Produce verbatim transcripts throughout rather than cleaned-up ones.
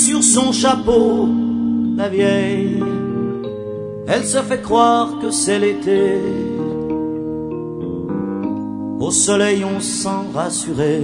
sur son chapeau, la vieille, elle se fait croire que c'est l'été. Au soleil on sent rassuré.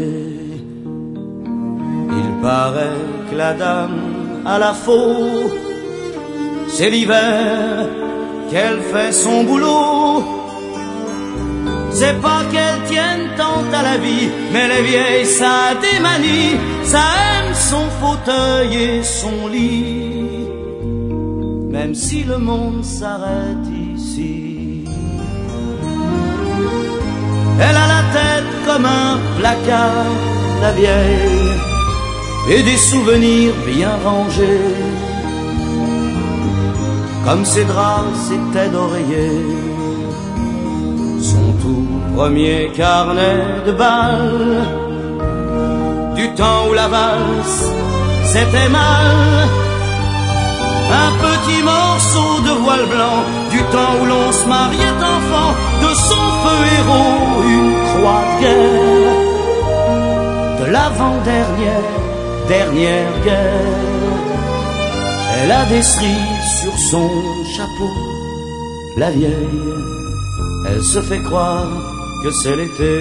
Il paraît que la dame à la faux, c'est l'hiver qu'elle fait son boulot. C'est pas qu'elle tienne tant à la vie, mais les vieilles ça a des manies, ça aime son fauteuil et son lit, même si le monde s'arrête ici. Elle a la tête comme un placard, la vieille, et des souvenirs bien rangés, comme ses draps, ses têtes d'oreiller. Son tout premier carnet de bal, du temps où la valse c'était mal. Un petit morceau de voile blanc, du temps où l'on se mariait enfant. De son feu héros, une croix de guerre, de l'avant-dernière, dernière guerre. Elle a des cerises sur son chapeau, la vieille, elle se fait croire que c'est l'été.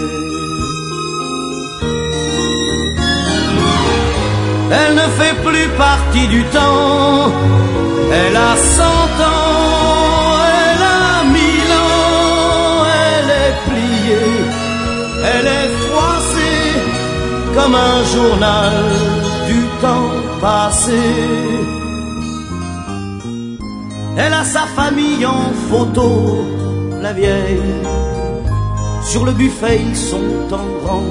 Elle ne fait plus partie du temps. Elle a cent ans, elle a mille ans. Elle est pliée, elle est froissée comme un journal du temps passé. Elle a sa famille en photo, la vieille. Sur le buffet ils sont en rang,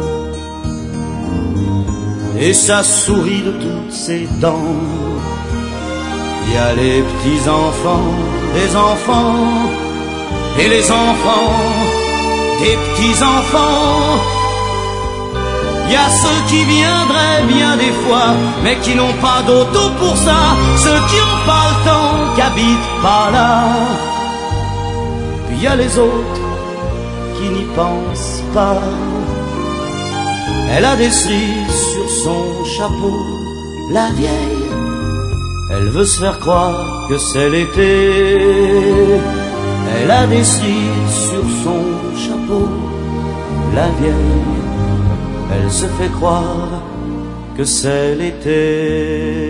et ça sourit de toutes ses dents. Il y a les petits-enfants des enfants, et les enfants des petits-enfants. Il y a ceux qui viendraient bien des fois, mais qui n'ont pas d'auto pour ça. Ceux qui n'ont pas le temps, qui habitent pas là. Puis il y a les autres qui n'y pensent pas. Elle a des cerises sur son chapeau, la vieille, elle veut se faire croire que c'est l'été. Elle a des cerises sur son chapeau, la vieille, elle se fait croire que c'est l'été.